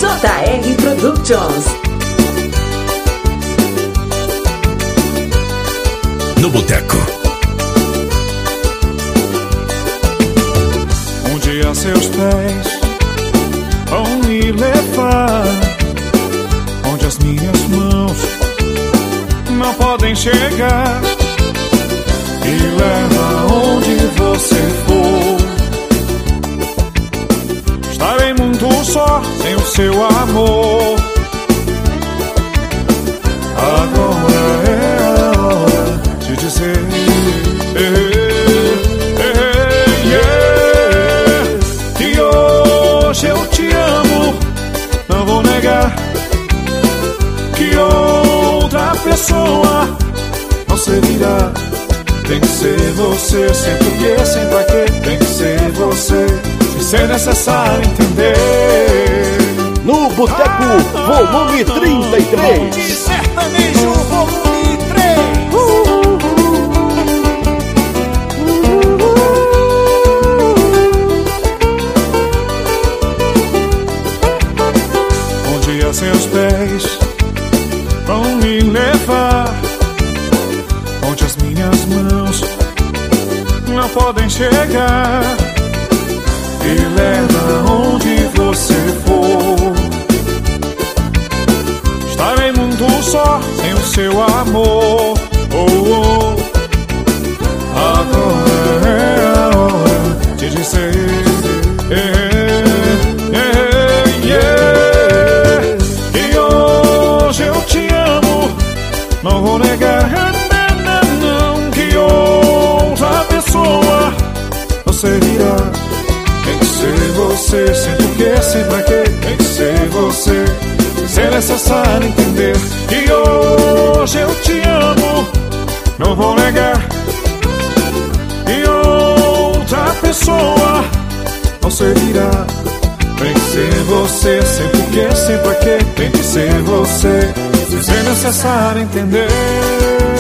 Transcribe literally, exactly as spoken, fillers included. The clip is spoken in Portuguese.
J R Productions. No Boteco. Um dia seus pés vão me levar onde as minhas mãos não podem chegar. E leva onde você for. Estarei muito só sem o seu amor. Agora é a hora de dizer eh, eh, yeah, que hoje eu te amo. Não vou negar que outra pessoa não servirá. Tem que ser você, sem porquê, sem pra quê. Tem que ser você, se ser necessário entender. No Boteco, volume trinta e três. De sertanejo, volume três. Um dia seus pés vão me levar onde as minhas mãos não podem chegar. E leva onde você for. Estarei muito só sem o seu amor. Oh, oh. Agora é a hora de dizer eh, eh, yeah, que hoje eu te amo. Não vou negar servirá. Tem que ser você, sem porquê, sem pra quê. Tem que ser você, se é necessário entender que hoje eu te amo. Não vou negar que outra pessoa não servirá. Tem que ser você, sem porquê, sem pra quê. Tem que ser você, se é necessário entender.